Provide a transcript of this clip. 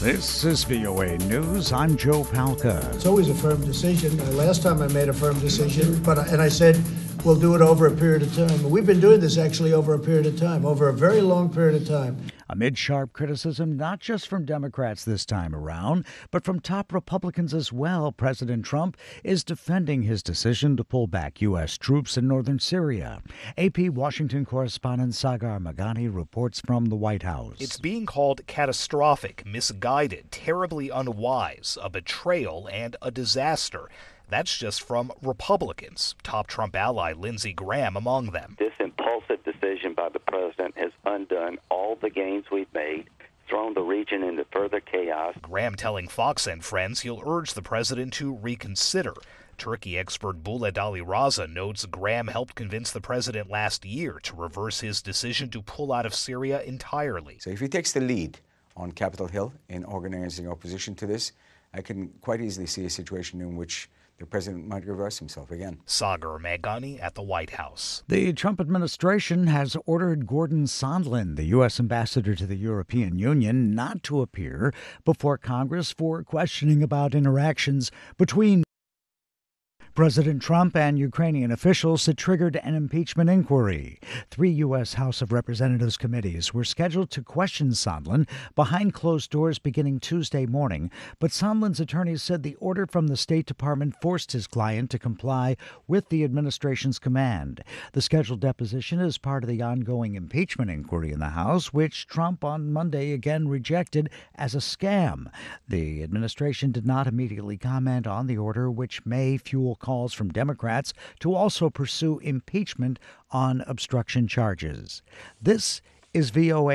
This is VOA News. I'm Joe Palca. It's always a firm decision. Last time I made a firm decision, and I said we'll do it over a period of time. We've been doing this actually over a period of time, over a very long period of time. Amid sharp criticism, not just from Democrats this time around, but from top Republicans as well, President Trump is defending his decision to pull back U.S. troops in northern Syria. AP Washington correspondent Sagar Meghani reports from the White House. It's being called catastrophic, misguided, terribly unwise, a betrayal, and a disaster. That's just from Republicans, top Trump ally Lindsey Graham among them. This impulsive decision by the president has undone all the gains we've made, thrown the region into further chaos. Graham telling Fox and Friends he'll urge the president to reconsider. Turkey expert Buled Ali Raza notes Graham helped convince the president last year to reverse his decision to pull out of Syria entirely. So if he takes the lead on Capitol Hill in organizing opposition to this, I can quite easily see a situation in which the president might reverse himself again. Sagar Meghani at the White House. The Trump administration has ordered Gordon Sondland, the U.S. ambassador to the European Union, not to appear before Congress for questioning about interactions between President Trump and Ukrainian officials that triggered an impeachment inquiry. 3 U.S. House of Representatives committees were scheduled to question Sondland behind closed doors beginning Tuesday morning, but Sondland's attorneys said the order from the State Department forced his client to comply with the administration's command. The scheduled deposition is part of the ongoing impeachment inquiry in the House, which Trump on Monday again rejected as a scam. The administration did not immediately comment on the order, which may fuel calls from Democrats to also pursue impeachment on obstruction charges. This is VOA.